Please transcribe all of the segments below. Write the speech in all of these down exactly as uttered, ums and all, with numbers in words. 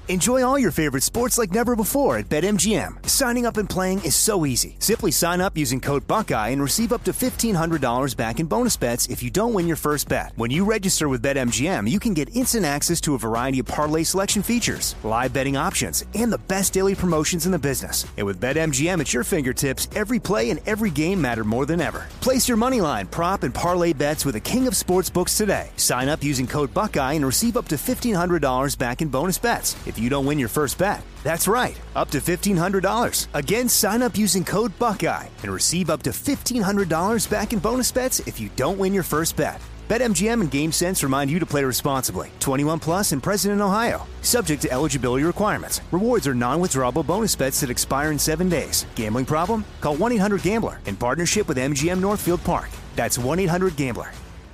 Enjoy all your favorite sports like never before at BetMGM. Signing up and playing is so easy. Simply sign up using code Buckeye and receive up to fifteen hundred dollars back in bonus bets if you don't win your first bet. When you register with BetMGM, you can get instant access to a variety of parlay selection features, live betting options, and the best daily promotions in the business. And with BetMGM at your fingertips, every play and every game matter more than ever. Place your moneyline, prop, and parlay bets with the king of sportsbooks today. Sign up using code Buckeye and receive up to fifteen hundred dollars back in bonus bets if you don't win your first bet. That's right, up to fifteen hundred dollars. Again, sign up using code Buckeye and receive up to fifteen hundred dollars back in bonus bets if you don't win your first bet. BetMGM and GameSense remind you to play responsibly. twenty-one plus and present in Ohio. Subject to eligibility requirements. Rewards are non-withdrawable bonus bets that expire in seven days. Gambling problem? Call one eight hundred gambler in partnership with M G M Northfield Park. That's one eight hundred gambler.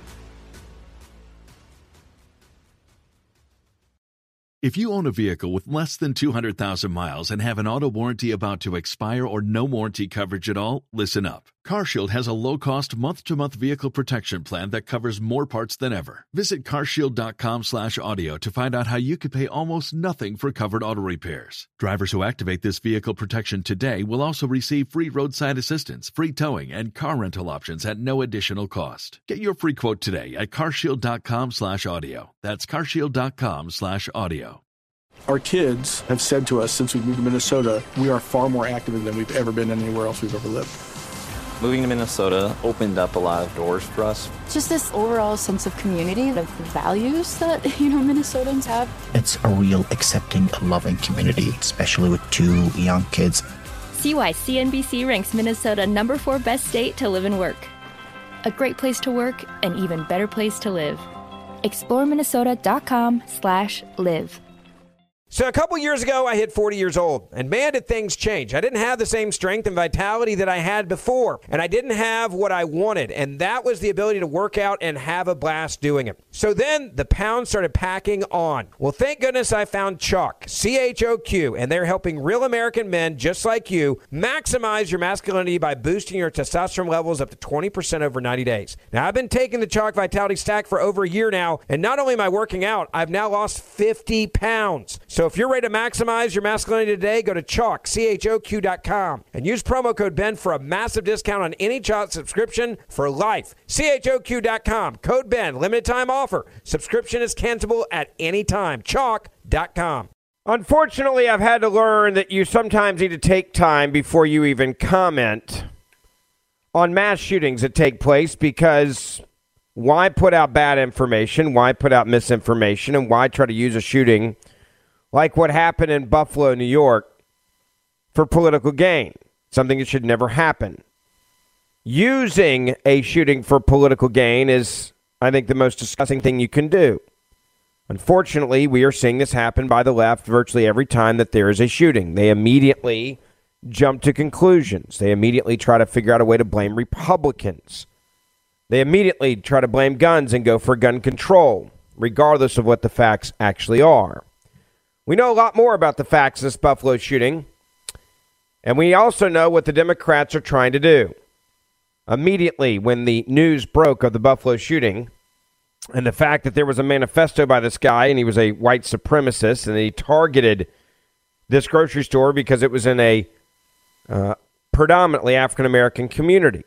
If you own a vehicle with less than two hundred thousand miles and have an auto warranty about to expire or no warranty coverage at all, listen up. CarShield has a low-cost month-to-month vehicle protection plan that covers more parts than ever. Visit carshield.com slash audio to find out how you could pay almost nothing for covered auto repairs. Drivers who activate this vehicle protection today will also receive free roadside assistance, free towing, and car rental options at no additional cost. Get your free quote today at carshield.com slash audio. That's carshield.com slash audio. Our kids have said to us since we moved to Minnesota, we are far more active than we've ever been anywhere else we've ever lived. Moving to Minnesota opened up a lot of doors for us. Just this overall sense of community, of values that, you know, Minnesotans have. It's a real accepting, loving community, especially with two young kids. See why C N B C ranks Minnesota number four best state to live and work. A great place to work, an even better place to live. explore minnesota dot com slash live. So a couple years ago, I hit forty years old, and man, did things change. I didn't have the same strength and vitality that I had before, and I didn't have what I wanted, and that was the ability to work out and have a blast doing it. So then the pounds started packing on. Well, thank goodness I found Choq, C H O Q, and they're helping real American men just like you maximize your masculinity by boosting your testosterone levels up to twenty percent over ninety days. Now, I've been taking the Choq Vitality Stack for over a year now, and not only am I working out, I've now lost fifty pounds. So if you're ready to maximize your masculinity today, go to Choq, C H O Q dot com, and use promo code Ben for a massive discount on any Choq subscription for life. C H O Q dot com, code Ben, limited time offer. Subscription is cancelable at any time. Choq dot com. Unfortunately, I've had to learn that you sometimes need to take time before you even comment on mass shootings that take place, because why put out bad information? Why put out misinformation? And why try to use a shooting like what happened in Buffalo, New York, for political gain? Something that should never happen. Using a shooting for political gain is, I think, the most disgusting thing you can do. Unfortunately, we are seeing this happen by the left virtually every time that there is a shooting. They immediately jump to conclusions. They immediately try to figure out a way to blame Republicans. They immediately try to blame guns and go for gun control, regardless of what the facts actually are. We know a lot more about the facts of this Buffalo shooting, and we also know what the Democrats are trying to do. Immediately, when the news broke of the Buffalo shooting and the fact that there was a manifesto by this guy and he was a white supremacist and he targeted this grocery store because it was in a uh, predominantly African-American community.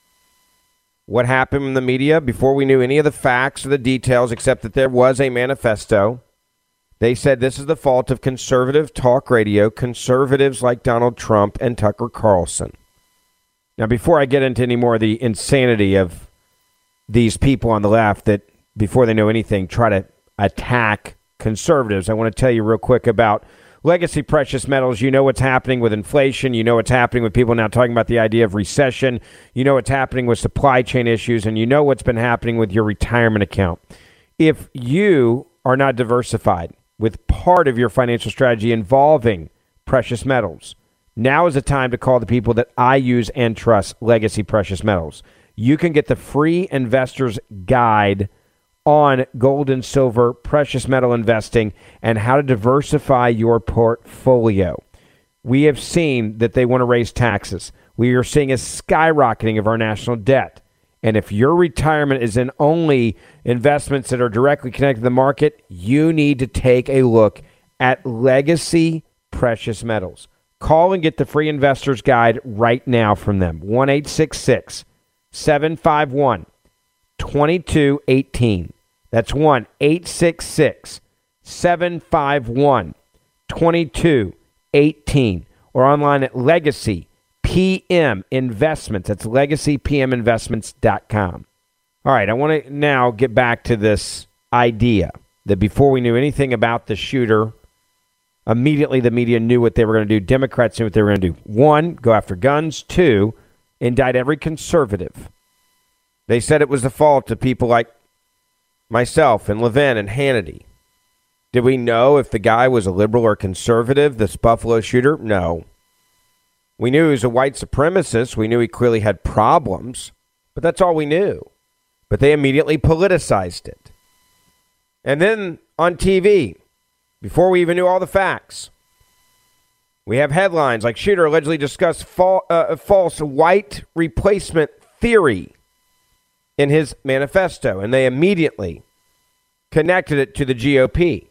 What happened in the media before we knew any of the facts or the details except that there was a manifesto? They said this is the fault of conservative talk radio, conservatives like Donald Trump and Tucker Carlson. Now, before I get into any more of the insanity of these people on the left that, before they know anything, try to attack conservatives, I want to tell you real quick about legacy precious metals. You know what's happening with inflation. You know what's happening with people now talking about the idea of recession. You know what's happening with supply chain issues, and you know what's been happening with your retirement account. If you are not diversified with part of your financial strategy involving precious metals, now is the time to call the people that I use and trust, Legacy Precious Metals. You can get the free investor's guide on gold and silver, precious metal investing, and how to diversify your portfolio. We have seen that they want to raise taxes. We are seeing a skyrocketing of our national debt. And if your retirement is in only investments that are directly connected to the market, you need to take a look at Legacy Precious Metals. Call and get the free investor's guide right now from them. one eight six six, seven five one, two two one eight. That's one eight six six, seven five one, two two one eight. Or online at Legacy P M Investments. That's legacy p m investments dot com. All right, I want to now get back to this idea that before we knew anything about the shooter, immediately the media knew what they were going to do. Democrats knew what they were going to do. One, go after guns. Two, indict every conservative. They said it was the fault of people like myself and Levin and Hannity. Did we know if the guy was a liberal or conservative, this Buffalo shooter? No. We knew he was a white supremacist. We knew he clearly had problems, but that's all we knew. But they immediately politicized it. And then on T V, before we even knew all the facts, we have headlines like shooter allegedly discussed fal- uh, false white replacement theory in his manifesto, and they immediately connected it to the G O P.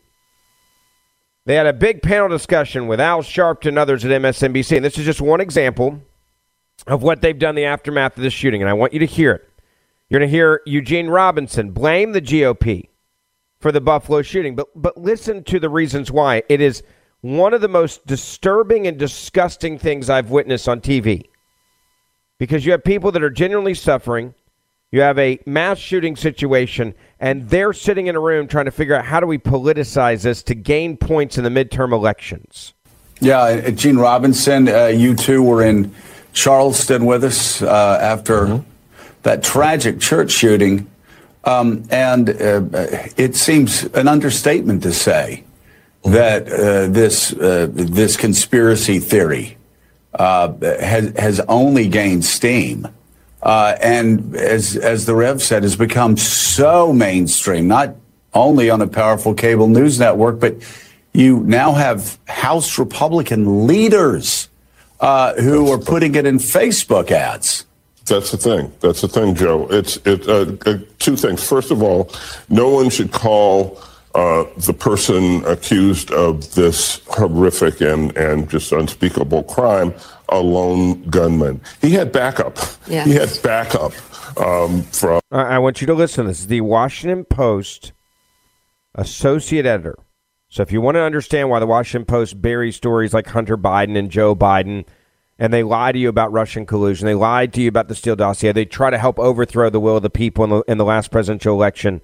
They had a big panel discussion with Al Sharpton and others at M S N B C, and this is just one example of what they've done in the aftermath of this shooting, and I want you to hear it. You're going to hear Eugene Robinson blame the G O P for the Buffalo shooting, but but listen to the reasons why. It is one of the most disturbing and disgusting things I've witnessed on T V, because you have people that are genuinely suffering. You have a mass shooting situation, and they're sitting in a room trying to figure out how do we politicize this to gain points in the midterm elections. Yeah, Gene Robinson, uh, you two were in Charleston with us uh, after mm-hmm. that tragic church shooting. Um, and uh, it seems an understatement to say mm-hmm. that uh, this uh, this conspiracy theory uh, has, has only gained steam. Uh, and as as the Rev said, has become so mainstream, not only on a powerful cable news network, but you now have House Republican leaders uh, who are putting it in Facebook ads. That's the thing. That's the thing, Joe. It's it uh, uh, two things. First of all, no one should call uh, the person accused of this horrific and and just unspeakable crime a lone gunman. He had backup. Yes. He had backup um, from. I want you to listen. This is the Washington Post associate editor. So if you want to understand why the Washington Post buries stories like Hunter Biden and Joe Biden, and they lie to you about Russian collusion, they lied to you about the Steele dossier, they try to help overthrow the will of the people in the, in the last presidential election.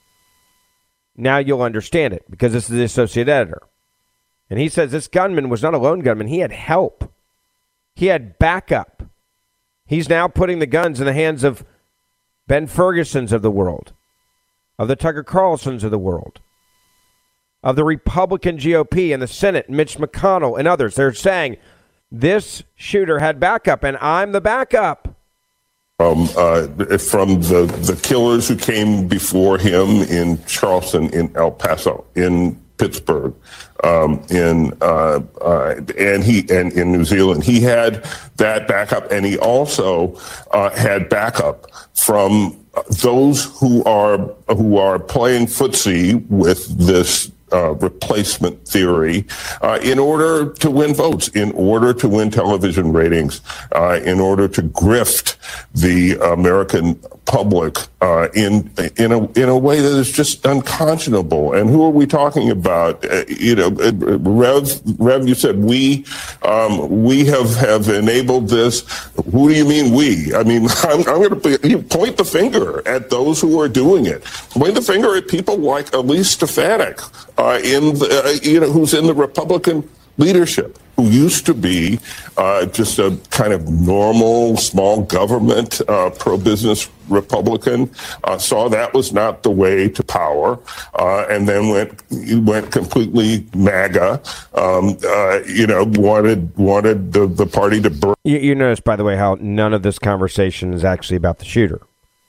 Now you'll understand it, because this is the associate editor. And he says this gunman was not a lone gunman. He had help. He had backup. He's now putting the guns in the hands of Ben Ferguson's of the world, of the Tucker Carlson's of the world, of the Republican G O P and the Senate, Mitch McConnell and others. They're saying this shooter had backup, and I'm the backup. Um, uh, from the, the killers who came before him in Charleston, in El Paso, in Pittsburgh, um, in uh, uh, and he and in New Zealand, he had that backup, and he also uh, had backup from those who are who are playing footsie with this uh, replacement theory uh, in order to win votes, in order to win television ratings, uh, in order to grift the American public uh, in in a in a way that is just unconscionable. And who are we talking about? Uh, you know, Rev, Rev, you said we um, we have have enabled this. Who do you mean we? I mean, I'm, I'm going to point the finger at those who are doing it. Point the finger at people like Elise Stefanik, uh, in the, uh, you know, who's in the Republican leadership, who used to be uh, just a kind of normal, small government, uh, pro-business Republican, uh, saw that was not the way to power, uh, and then went went completely MAGA. Um, uh, you know, wanted wanted the, the party to burn. You, you notice, by the way, how none of this conversation is actually about the shooter.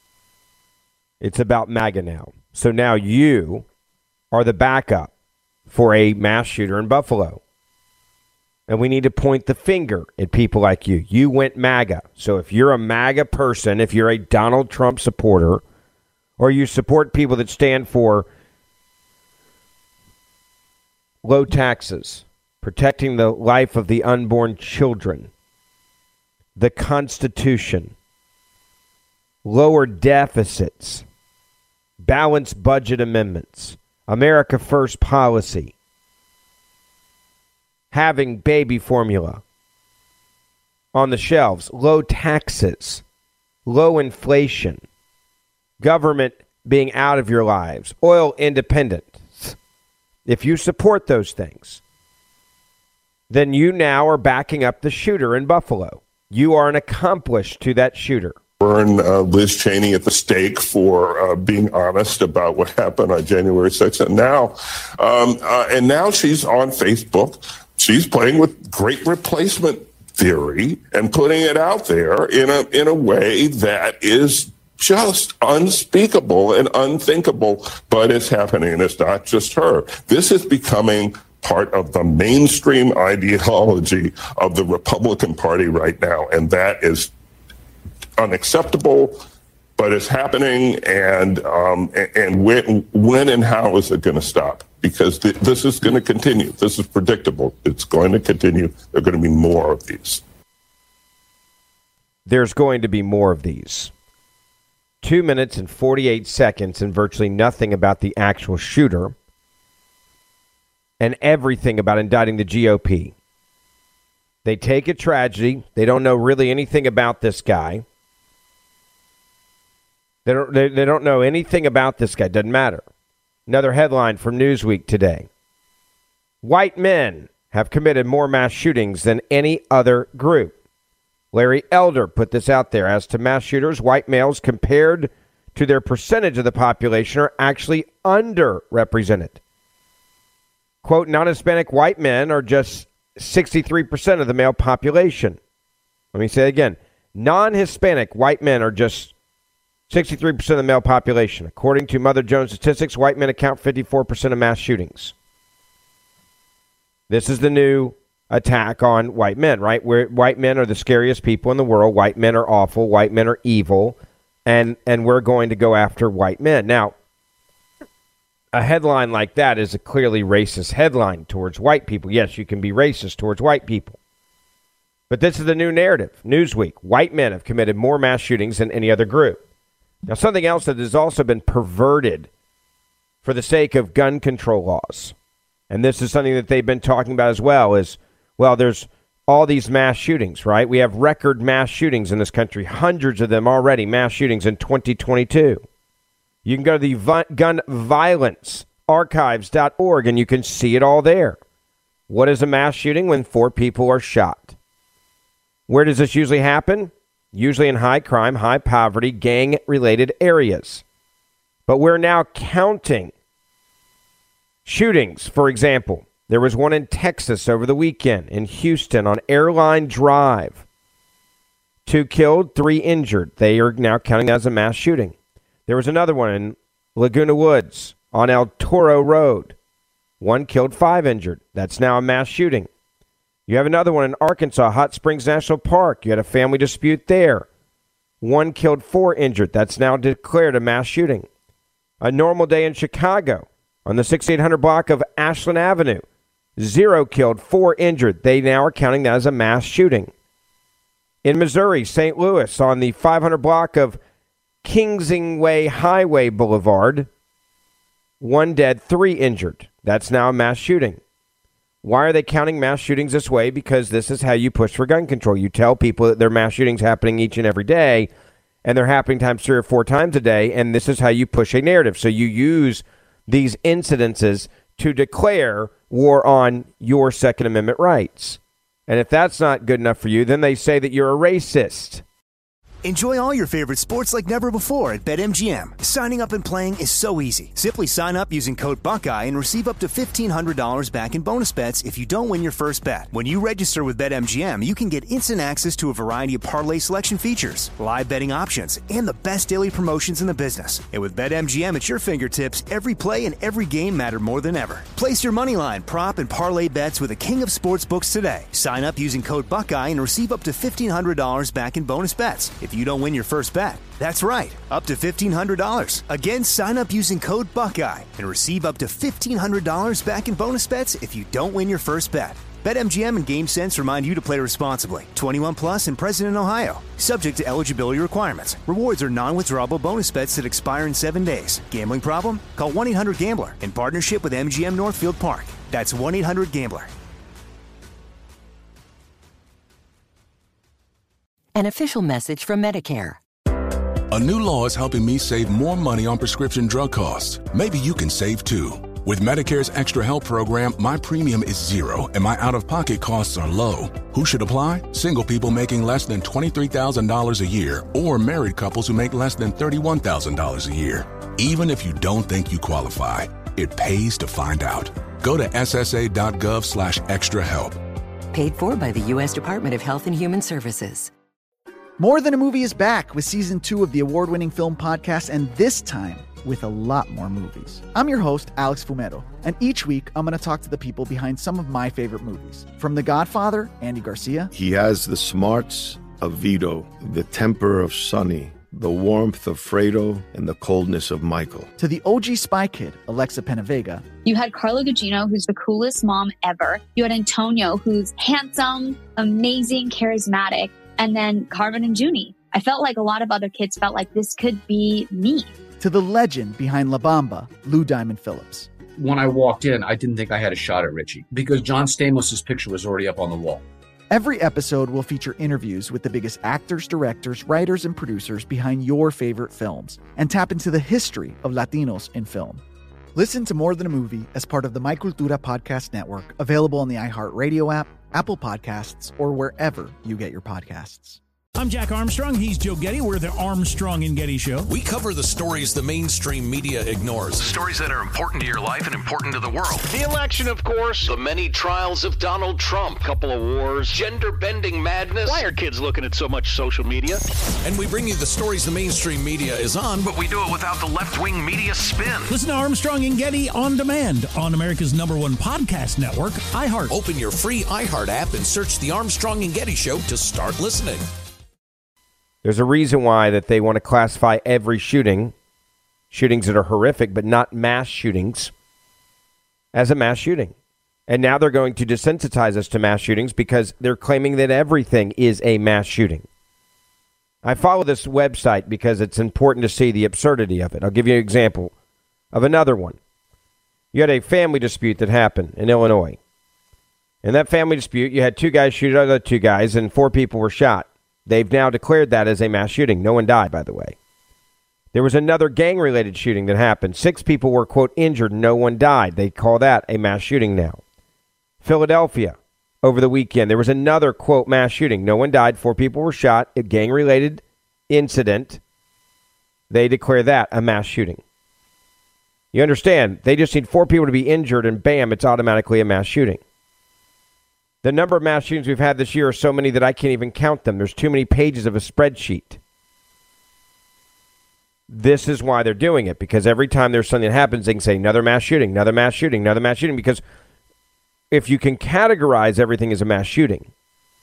It's about MAGA now. So now you are the backup for a mass shooter in Buffalo. And we need to point the finger at people like you. You went MAGA. So if you're a MAGA person, if you're a Donald Trump supporter, or you support people that stand for low taxes, protecting the life of the unborn children, the Constitution, lower deficits, balanced budget amendments, America First policy, having baby formula on the shelves, low taxes, low inflation, government being out of your lives, oil independence. If you support those things, then you now are backing up the shooter in Buffalo. You are an accomplice to that shooter. Burn uh, Liz Cheney at the stake for uh, being honest about what happened on January sixth, and now, um, uh, and now she's on Facebook. She's playing with great replacement theory and putting it out there in a in a way that is just unspeakable and unthinkable. But it's happening, and it's not just her. This is becoming part of the mainstream ideology of the Republican Party right now, and that is unacceptable, but it's happening, and um, and when, when and how is it going to stop? Because th- this is going to continue. This is predictable. It's going to continue. There are going to be more of these. There's going to be more of these. Two minutes and forty-eight seconds and virtually nothing about the actual shooter and everything about indicting the G O P. They take a tragedy. They don't know really anything about this guy. They don't, they, they don't know anything about this guy. Doesn't matter. Another headline from Newsweek today. White men have committed more mass shootings than any other group. Larry Elder put this out there. As to mass shooters, white males compared to their percentage of the population are actually underrepresented. Quote, non-Hispanic white men are just sixty-three percent of the male population. Let me say it again. Non-Hispanic white men are just sixty-three percent of the male population. According to Mother Jones statistics, white men account for fifty-four percent of mass shootings. This is the new attack on white men, right? Where white men are the scariest people in the world. White men are awful. White men are evil. And, and we're going to go after white men. Now, a headline like that is a clearly racist headline towards white people. Yes, you can be racist towards white people. But this is the new narrative. Newsweek, white men have committed more mass shootings than any other group. Now, something else that has also been perverted for the sake of gun control laws, and this is something that they've been talking about as well, is, well, there's all these mass shootings, right? We have record mass shootings in this country, hundreds of them already, mass shootings in twenty twenty-two. You can go to the vi- gun violence archives dot org and you can see it all there. What is a mass shooting? When four people are shot. Where does this usually happen? Usually in high crime, high poverty, gang-related areas. But we're now counting shootings. For example, there was one in Texas over the weekend, in Houston on Airline Drive. Two killed, three injured. They are now counting that as a mass shooting. There was another one in Laguna Woods on El Toro Road. One killed, five injured. That's now a mass shooting. You have another one in Arkansas, Hot Springs National Park. You had a family dispute there. One killed, four injured. That's now declared a mass shooting. A normal day in Chicago on the sixty-eight hundred block of Ashland Avenue. Zero killed, four injured. They now are counting that as a mass shooting. In Missouri, Saint Louis on the five hundred block of Kingsingway Highway Boulevard. One dead, three injured. That's now a mass shooting. Why are they counting mass shootings this way? Because this is how you push for gun control. You tell people that there are mass shootings happening each and every day, and they're happening times three or four times a day, and this is how you push a narrative. So you use these incidences to declare war on your Second Amendment rights. And if that's not good enough for you, then they say that you're a racist. Enjoy all your favorite sports like never before at BetMGM. Signing up and playing is so easy. Simply sign up using code Buckeye and receive up to fifteen hundred dollars back in bonus bets if you don't win your first bet. When you register with BetMGM, you can get instant access to a variety of parlay selection features, live betting options, and the best daily promotions in the business. And with BetMGM at your fingertips, every play and every game matter more than ever. Place your moneyline, prop, and parlay bets with the king of sportsbooks today. Sign up using code Buckeye and receive up to fifteen hundred dollars back in bonus bets. If if you don't win your first bet. That's right, up to fifteen hundred dollars. Again, sign up using code Buckeye and receive up to fifteen hundred dollars back in bonus bets if you don't win your first bet. BetMGM and GameSense remind you to play responsibly. twenty-one plus and present in Ohio. Subject to eligibility requirements. Rewards are non-withdrawable bonus bets that expire in seven days. Gambling problem? Call one eight hundred gambler in partnership with M G M Northfield Park. That's one eight hundred gambler. An official message from Medicare. A new law is helping me save more money on prescription drug costs. Maybe you can save too. With Medicare's Extra Help program, my premium is zero and my out-of-pocket costs are low. Who should apply? Single people making less than twenty-three thousand dollars a year or married couples who make less than thirty-one thousand dollars a year. Even if you don't think you qualify, it pays to find out. Go to ssa.gov slash extra help. Paid for by the U S Department of Health and Human Services. More Than a Movie is back with season two of the award-winning film podcast, and this time with a lot more movies. I'm your host, Alex Fumero, and each week I'm going to talk to the people behind some of my favorite movies. From The Godfather, Andy Garcia. He has the smarts of Vito, the temper of Sonny, the warmth of Fredo, and the coldness of Michael. To the O G Spy Kid, Alexa Penavega. You had Carla Gugino, who's the coolest mom ever. You had Antonio, who's handsome, amazing, charismatic. And then Carmen and Junie. I felt like a lot of other kids felt like this could be me. To the legend behind La Bamba, Lou Diamond Phillips. When I walked in, I didn't think I had a shot at Richie because John Stamos' picture was already up on the wall. Every episode will feature interviews with the biggest actors, directors, writers, and producers behind your favorite films and tap into the history of Latinos in film. Listen to More Than a Movie as part of the My Cultura Podcast Network, available on the iHeartRadio app, Apple Podcasts, or wherever you get your podcasts. I'm Jack Armstrong. He's Joe Getty. We're the Armstrong and Getty Show. We cover the stories the mainstream media ignores. The stories that are important to your life and important to the world. The election, of course. The many trials of Donald Trump. Couple of wars. Gender-bending madness. Why are kids looking at so much social media? And we bring you the stories the mainstream media is on, but we do it without the left-wing media spin. Listen to Armstrong and Getty on demand on America's number one podcast network, iHeart. Open your free iHeart app and search The Armstrong and Getty Show to start listening. There's a reason why that they want to classify every shooting, shootings that are horrific, but not mass shootings, as a mass shooting. And now they're going to desensitize us to mass shootings because they're claiming that everything is a mass shooting. I follow this website because it's important to see the absurdity of it. I'll give you an example of another one. You had a family dispute that happened in Illinois. In that family dispute, you had two guys shoot other two guys, and four people were shot. They've now declared that as a mass shooting. No one died, by the way. There was another gang-related shooting that happened. Six people were, quote, injured. No one died. They call that a mass shooting now. Philadelphia, over the weekend, there was another, quote, mass shooting. No one died. Four people were shot. A gang-related incident. They declare that a mass shooting. You understand? They just need four people to be injured, and bam, it's automatically a mass shooting. The number of mass shootings we've had this year are so many that I can't even count them. There's too many pages of a spreadsheet. This is why they're doing it, because every time there's something that happens, they can say another mass shooting, another mass shooting, another mass shooting, because if you can categorize everything as a mass shooting,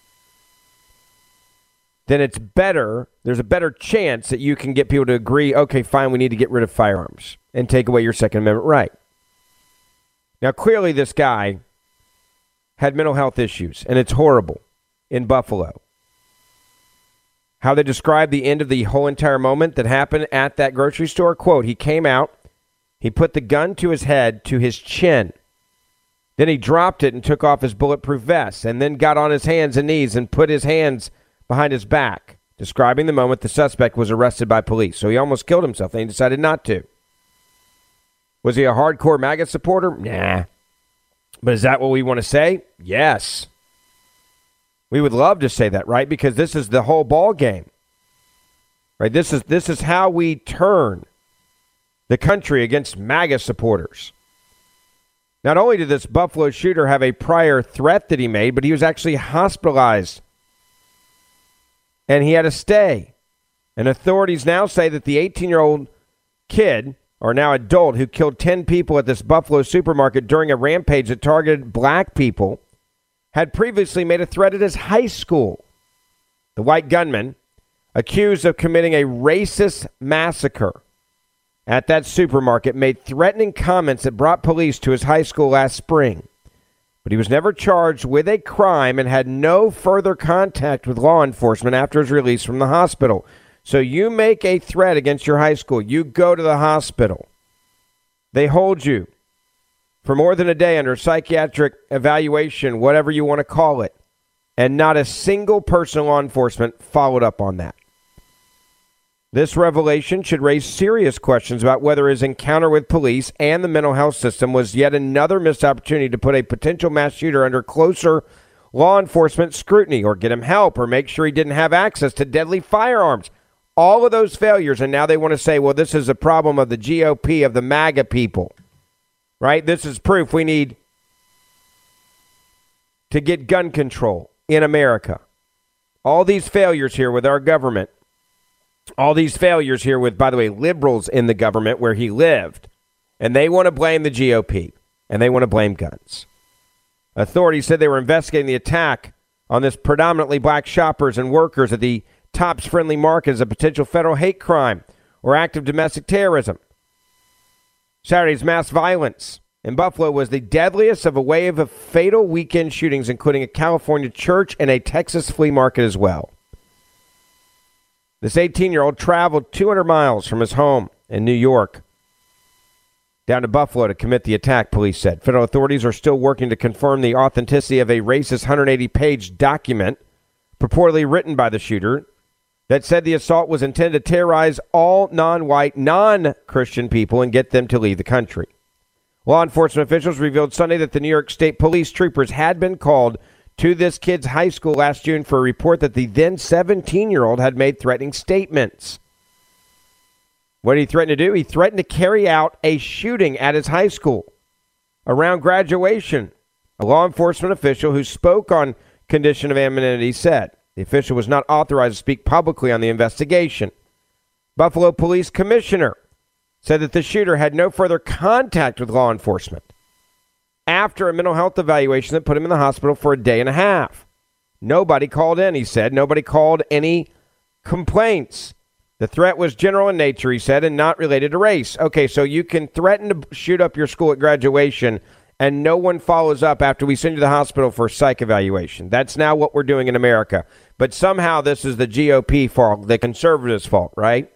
then it's better, there's a better chance that you can get people to agree, okay, fine, we need to get rid of firearms and take away your Second Amendment right. Now, clearly this guy had mental health issues, and it's horrible in Buffalo. How they described the end of the whole entire moment that happened at that grocery store, quote, he came out, he put the gun to his head, to his chin. Then he dropped it and took off his bulletproof vest, and then got on his hands and knees and put his hands behind his back, describing the moment the suspect was arrested by police. So he almost killed himself, and he decided not to. Was he a hardcore MAGA supporter? Nah. But is that what we want to say? Yes. We would love to say that, right? Because this is the whole ball game. Right? This is this is how we turn the country against MAGA supporters. Not only did this Buffalo shooter have a prior threat that he made, but he was actually hospitalized. And he had to stay. And authorities now say that the eighteen-year-old kid, or now adult, who killed ten people at this Buffalo supermarket during a rampage that targeted black people, had previously made a threat at his high school. The white gunman accused of committing a racist massacre at that supermarket, made threatening comments that brought police to his high school last spring. But he was never charged with a crime and had no further contact with law enforcement after his release from the hospital. So you make a threat against your high school. You go to the hospital. They hold you for more than a day under psychiatric evaluation, whatever you want to call it. And not a single person in law enforcement followed up on that. This revelation should raise serious questions about whether his encounter with police and the mental health system was yet another missed opportunity to put a potential mass shooter under closer law enforcement scrutiny, or get him help, or make sure he didn't have access to deadly firearms. All of those failures, and now they want to say, well, this is a problem of the G O P, of the MAGA people, right? This is proof we need to get gun control in America. All these failures here with our government. All these failures here with, by the way, liberals in the government where he lived. And they want to blame the G O P. And they want to blame guns. Authorities said they were investigating the attack on this predominantly black shoppers and workers at the Tops Friendly Market as a potential federal hate crime or act of domestic terrorism. Saturday's mass violence in Buffalo was the deadliest of a wave of fatal weekend shootings, including a California church and a Texas flea market as well. This eighteen-year-old traveled two hundred miles from his home in New York down to Buffalo to commit the attack, police said. Federal authorities are still working to confirm the authenticity of a racist one hundred eighty page document purportedly written by the shooter that said the assault was intended to terrorize all non-white, non-Christian people and get them to leave the country. Law enforcement officials revealed Sunday that the New York State Police troopers had been called to this kid's high school last June for a report that the then seventeen-year-old had made threatening statements. What did he threaten to do? He threatened to carry out a shooting at his high school around graduation. A law enforcement official who spoke on condition of anonymity said the official was not authorized to speak publicly on the investigation. Buffalo Police Commissioner said that the shooter had no further contact with law enforcement after a mental health evaluation that put him in the hospital for a day and a half. Nobody called in, he said. Nobody called any complaints. The threat was general in nature, he said, and not related to race. Okay, so you can threaten to shoot up your school at graduation, and no one follows up after we send you to the hospital for a psych evaluation. That's now what we're doing in America. But somehow this is the G O P fault, the conservatives' fault, right?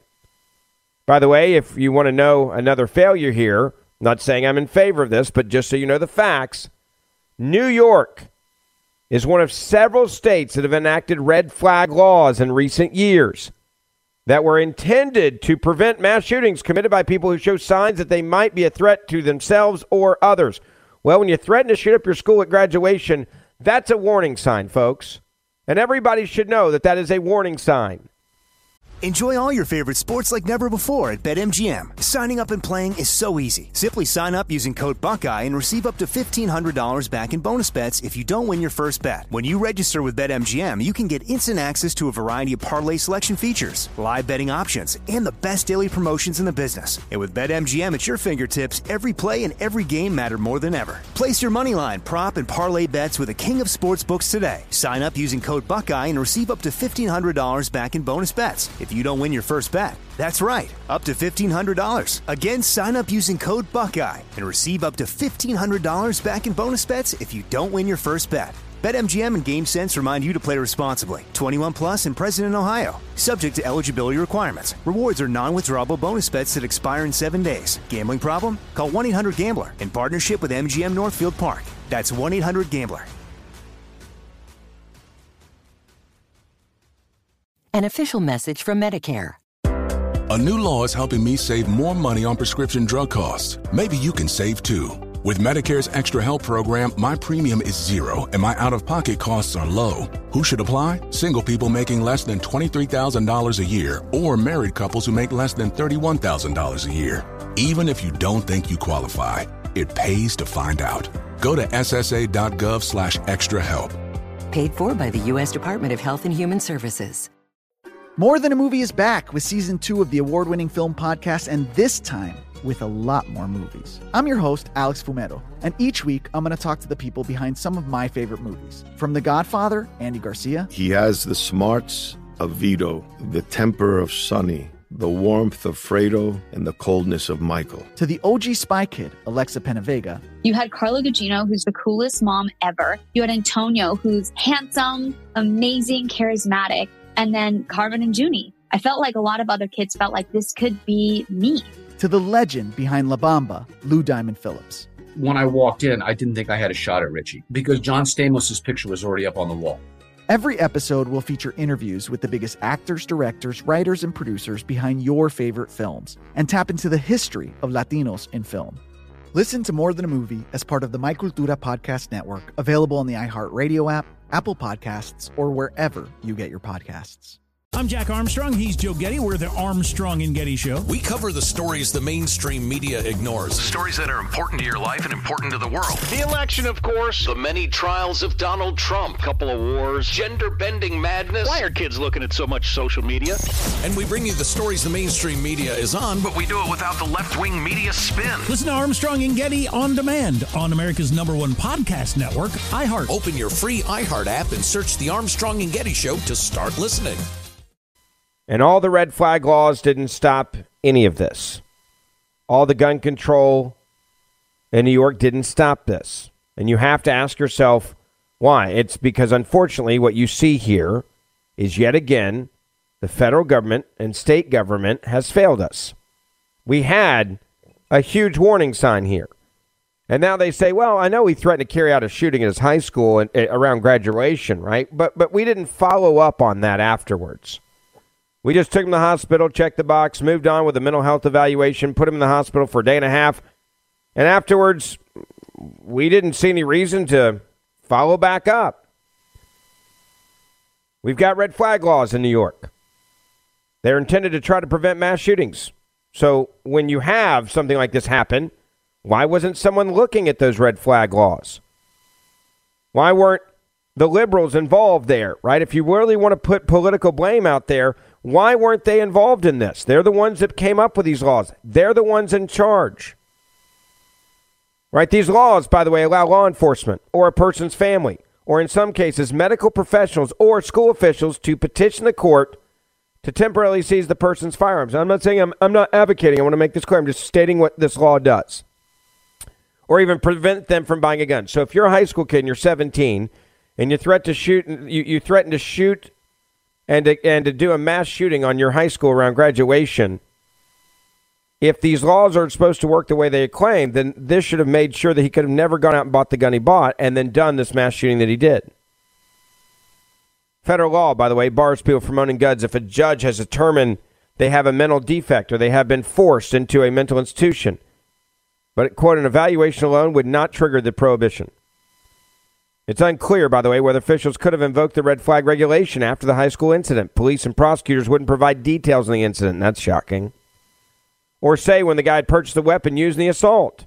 By the way, if you want to know another failure here, not saying I'm in favor of this, but just so you know the facts, New York is one of several states that have enacted red flag laws in recent years that were intended to prevent mass shootings committed by people who show signs that they might be a threat to themselves or others. Well, when you threaten to shoot up your school at graduation, that's a warning sign, folks. And everybody should know that that is a warning sign. Enjoy all your favorite sports like never before at BetMGM. Signing up and playing is so easy. Simply sign up using code Buckeye and receive up to fifteen hundred dollars back in bonus bets if you don't win your first bet. When you register with BetMGM, you can get instant access to a variety of parlay selection features, live betting options, and the best daily promotions in the business. And with BetMGM at your fingertips, every play and every game matter more than ever. Place your moneyline, prop, and parlay bets with the king of sportsbooks today. Sign up using code Buckeye and receive up to fifteen hundred dollars back in bonus bets if you don't win your first bet. That's right, up to fifteen hundred dollars. Again, sign up using code Buckeye and receive up to fifteen hundred dollars back in bonus bets if you don't win your first bet. BetMGM and GameSense remind you to play responsibly. twenty-one plus and present in Ohio. Subject to eligibility requirements. Rewards are non-withdrawable bonus bets that expire in seven days. Gambling problem? Call one eight hundred gambler in partnership with M G M Northfield Park. That's one eight hundred gambler. An official message from Medicare. A new law is helping me save more money on prescription drug costs. Maybe you can save too. With Medicare's Extra Help program, my premium is zero and my out-of-pocket costs are low. Who should apply? Single people making less than twenty-three thousand dollars a year or married couples who make less than thirty-one thousand dollars a year. Even if you don't think you qualify, it pays to find out. Go to ssa.gov slash extra help. Paid for by the U S Department of Health and Human Services. More Than a Movie is back with season two of the award-winning film podcast, and this time with a lot more movies. I'm your host, Alex Fumero, and each week I'm going to talk to the people behind some of my favorite movies. From The Godfather, Andy Garcia. He has the smarts of Vito, the temper of Sonny, the warmth of Fredo, and the coldness of Michael. To the O G Spy Kid, Alexa Penavega. You had Carla Gugino, who's the coolest mom ever. You had Antonio, who's handsome, amazing, charismatic. And then Carmen and Junie. I felt like a lot of other kids felt like this could be me. To the legend behind La Bamba, Lou Diamond Phillips. When I walked in, I didn't think I had a shot at Richie because John Stamos' picture was already up on the wall. Every episode will feature interviews with the biggest actors, directors, writers, and producers behind your favorite films and tap into the history of Latinos in film. Listen to More Than a Movie as part of the My Cultura Podcast Network, available on the iHeartRadio app, Apple Podcasts, or wherever you get your podcasts. I'm Jack Armstrong. He's Joe Getty. We're the Armstrong and Getty Show. We cover the stories the mainstream media ignores. Stories that are important to your life and important to the world. The election, of course. The many trials of Donald Trump. Couple of wars. Gender-bending madness. Why are kids looking at so much social media? And we bring you the stories the mainstream media is on, but we do it without the left-wing media spin. Listen to Armstrong and Getty on demand on America's number one podcast network, iHeart. Open your free iHeart app and search The Armstrong and Getty Show to start listening. And all the red flag laws didn't stop any of this. All the gun control in New York didn't stop this. And you have to ask yourself why. It's because, unfortunately, what you see here is yet again the federal government and state government has failed us. We had a huge warning sign here. And now they say, well, I know he threatened to carry out a shooting at his high school and, uh, around graduation, right? But but we didn't follow up on that afterwards. We just took him to the hospital, checked the box, moved on with a mental health evaluation, put him in the hospital for a day and a half. And afterwards, we didn't see any reason to follow back up. We've got red flag laws in New York. They're intended to try to prevent mass shootings. So when you have something like this happen, why wasn't someone looking at those red flag laws? Why weren't the liberals involved there, right? If you really want to put political blame out there, why weren't they involved in this? They're the ones that came up with these laws. They're the ones in charge. Right? These laws, by the way, allow law enforcement or a person's family, or in some cases, medical professionals or school officials to petition the court to temporarily seize the person's firearms. I'm not saying I'm, I'm not advocating. I want to make this clear. I'm just stating what this law does. Or even prevent them from buying a gun. So if you're a high school kid and you're seventeen and you threat to shoot, you, you threaten to shoot and to, and to do a mass shooting on your high school around graduation, if these laws are supposed to work the way they claim, then this should have made sure that he could have never gone out and bought the gun he bought and then done this mass shooting that he did. Federal law, by the way, bars people from owning guns if a judge has determined they have a mental defect or they have been forced into a mental institution. But, quote, an evaluation alone would not trigger the prohibition. It's unclear, by the way, whether officials could have invoked the red flag regulation after the high school incident. Police and prosecutors wouldn't provide details on the incident. That's shocking. Or say when the guy had purchased the weapon used in the assault.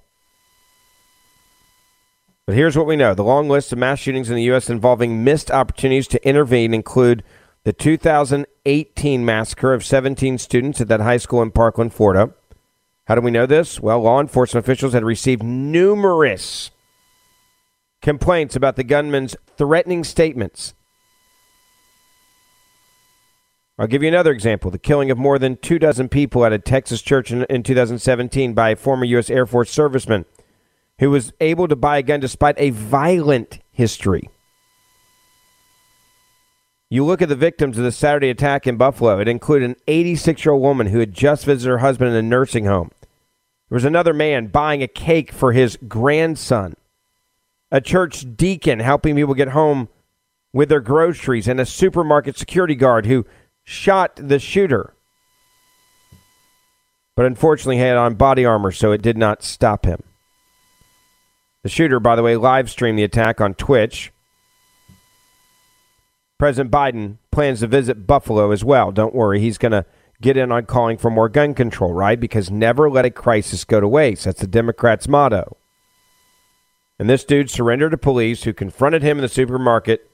But here's what we know. The long list of mass shootings in the U S involving missed opportunities to intervene include the two thousand eighteen massacre of seventeen students at that high school in Parkland, Florida. How do we know this? Well, law enforcement officials had received numerous complaints about the gunman's threatening statements. I'll give you another example. The killing of more than two dozen people at a Texas church in, in two thousand seventeen by a former U S Air Force serviceman who was able to buy a gun despite a violent history. You look at the victims of the Saturday attack in Buffalo. It included an eighty-six-year-old woman who had just visited her husband in a nursing home. There was another man buying a cake for his grandson. A church deacon helping people get home with their groceries, and a supermarket security guard who shot the shooter. But unfortunately had on body armor, so it did not stop him. The shooter, by the way, live streamed the attack on Twitch. President Biden plans to visit Buffalo as well. Don't worry, he's going to get in on calling for more gun control, right? Because never let a crisis go to waste. That's the Democrats' motto. And this dude surrendered to police who confronted him in the supermarket.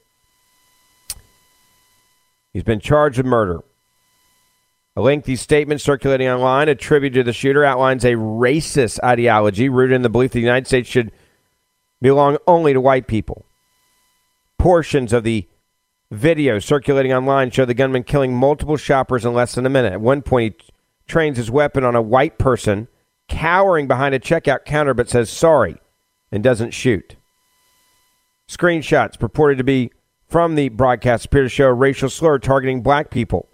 He's been charged with murder. A lengthy statement circulating online attributed to the shooter outlines a racist ideology rooted in the belief that the United States should belong only to white people. Portions of the Videos circulating online show the gunman killing multiple shoppers in less than a minute. At one point, he trains his weapon on a white person cowering behind a checkout counter but says sorry and doesn't shoot. Screenshots purported to be from the broadcast appear to show a racial slur targeting black people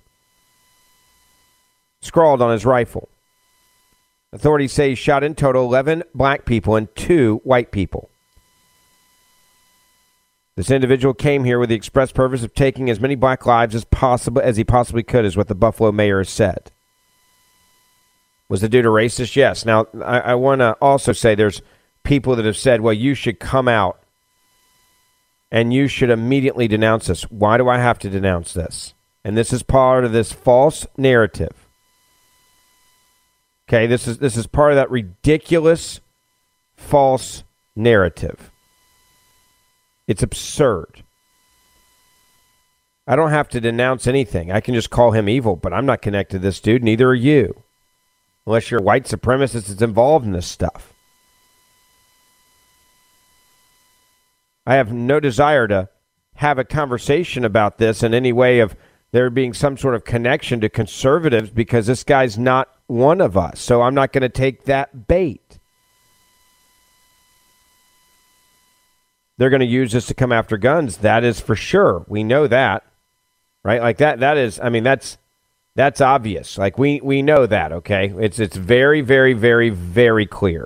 scrawled on his rifle. Authorities say he shot in total eleven black people and two white people. This individual came here with the express purpose of taking as many black lives as possible as he possibly could, is what the Buffalo mayor has said. Was the dude a racist? Yes. Now, I, I want to also say there's people that have said, well, you should come out and you should immediately denounce this. Why do I have to denounce this? And this is part of this false narrative. Okay, this is this is part of that ridiculous false narrative. It's absurd. I don't have to denounce anything. I can just call him evil, but I'm not connected to this dude. Neither are you. Unless you're a white supremacist that's involved in this stuff. I have no desire to have a conversation about this in any way of there being some sort of connection to conservatives because this guy's not one of us. So I'm not going to take that bait. They're going to use this to come after guns. That is for sure. We know that, right? Like that, that is, I mean, that's, that's obvious. Like we, we know that, okay? It's, it's very, very, very, very clear.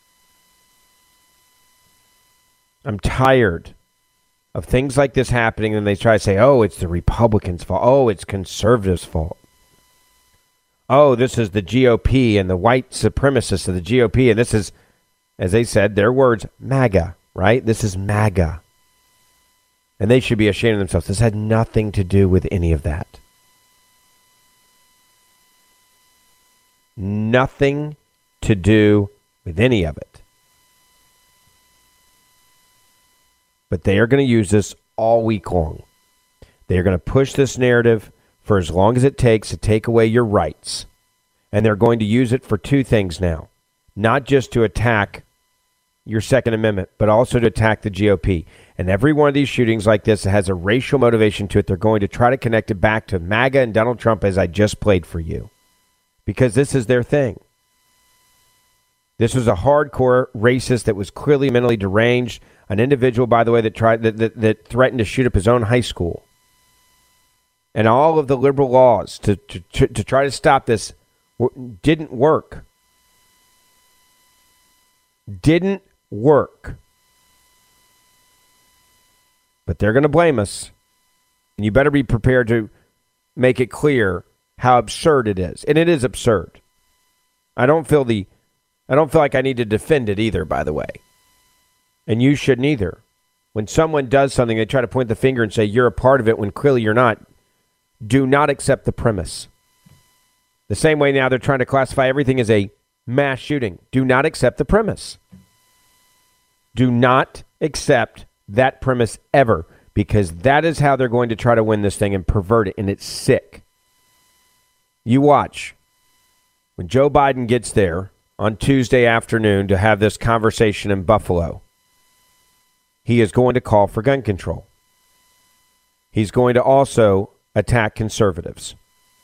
I'm tired of things like this happening, and they try to say, oh, it's the Republicans' fault. Oh, it's conservatives' fault. Oh, this is the G O P and the white supremacists of the G O P, and this is, as they said, their words, MAGA, right? This is MAGA. And they should be ashamed of themselves. This had nothing to do with any of that. Nothing to do with any of it. But they are going to use this all week long. They are going to push this narrative for as long as it takes to take away your rights. And they're going to use it for two things now. Not just to attack your Second Amendment, but also to attack the G O P. And every one of these shootings like this has a racial motivation to it. They're going to try to connect it back to MAGA and Donald Trump, as I just played for you. Because this is their thing. This was a hardcore racist that was clearly mentally deranged. An individual, by the way, that tried that, that, that threatened to shoot up his own high school. And all of the liberal laws to, to, to, to try to stop this didn't work. Didn't work. But they're going to blame us. And you better be prepared to make it clear how absurd it is. And it is absurd. I don't feel the I don't feel like I need to defend it either, by the way. And you shouldn't either. When someone does something, they try to point the finger and say you're a part of it when clearly you're not. Do not accept the premise. The same way now they're trying to classify everything as a mass shooting. Do not accept the premise. Do not accept that premise ever, because that is how they're going to try to win this thing and pervert it, and it's sick. You watch. When Joe Biden gets there on Tuesday afternoon to have this conversation in Buffalo, he is going to call for gun control. He's going to also attack conservatives.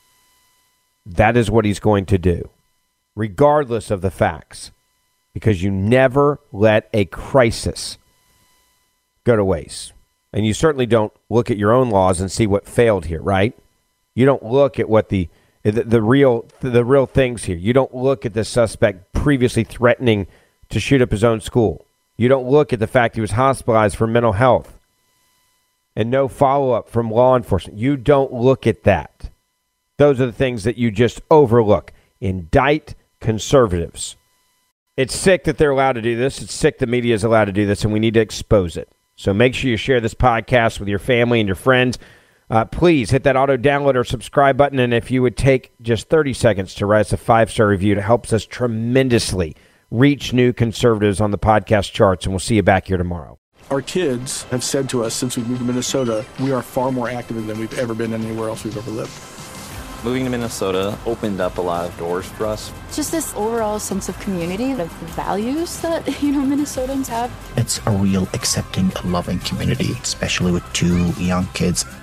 That is what he's going to do, regardless of the facts, because you never let a crisis go to waste. And you certainly don't look at your own laws and see what failed here, right? You don't look at what the the, the real the real things here. You don't look at the suspect previously threatening to shoot up his own school. You don't look at the fact he was hospitalized for mental health and no follow-up from law enforcement. You don't look at that. Those are the things that you just overlook. Indict conservatives. It's sick that they're allowed to do this. It's sick the media is allowed to do this, and we need to expose it. So make sure you share this podcast with your family and your friends. Uh, please hit that auto download or subscribe button, and if you would take just thirty seconds to write us a five-star review, it helps us tremendously reach new conservatives on the podcast charts, and we'll see you back here tomorrow. Our kids have said to us since we moved to Minnesota, we are far more active than we've ever been anywhere else we've ever lived. Moving to Minnesota opened up a lot of doors for us. Just this overall sense of community, of values that, you know, Minnesotans have. It's a real accepting, loving community, especially with two young kids.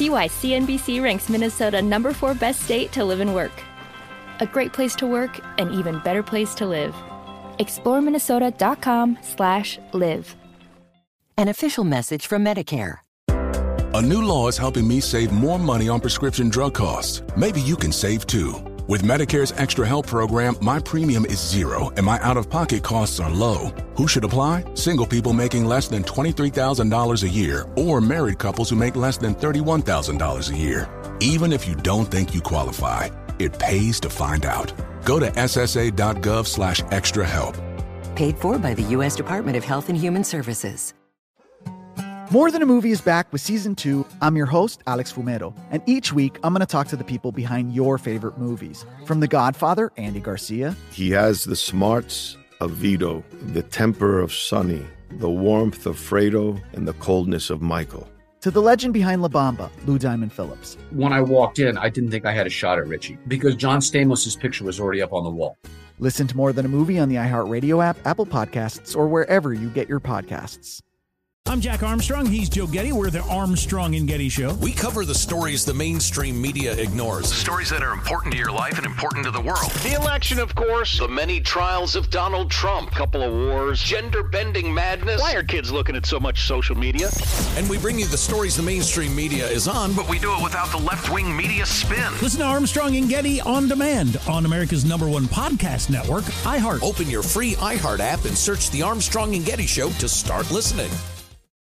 See why C N B C ranks Minnesota number four best state to live and work. A great place to work, an even better place to live. explore minnesota dot com slash live. An official message from Medicare. A new law is helping me save more money on prescription drug costs. Maybe you can save too. With Medicare's Extra Help program, my premium is zero and my out-of-pocket costs are low. Who should apply? Single people making less than twenty-three thousand dollars a year or married couples who make less than thirty-one thousand dollars a year. Even if you don't think you qualify, it pays to find out. Go to S S A dot gov slash extra help. Paid for by the U S Department of Health and Human Services. More Than a Movie is back with season two. I'm your host, Alex Fumero, and each week I'm going to talk to the people behind your favorite movies. From The Godfather, Andy Garcia. He has the smarts of Vito, the temper of Sonny, the warmth of Fredo, and the coldness of Michael. To the legend behind La Bamba, Lou Diamond Phillips. When I walked in, I didn't think I had a shot at Richie because John Stamos' picture was already up on the wall. Listen to More Than a Movie on the iHeartRadio app, Apple Podcasts, or wherever you get your podcasts. I'm Jack Armstrong. He's Joe Getty. We're the Armstrong and Getty Show. We cover the stories the mainstream media ignores. Stories that are important to your life and important to the world. The election, of course. The many trials of Donald Trump. Couple of wars. Gender-bending madness. Why are kids looking at so much social media? And we bring you the stories the mainstream media is on, but we do it without the left-wing media spin. Listen to Armstrong and Getty on demand on America's number one podcast network, iHeart. Open your free iHeart app and search The Armstrong and Getty Show to start listening.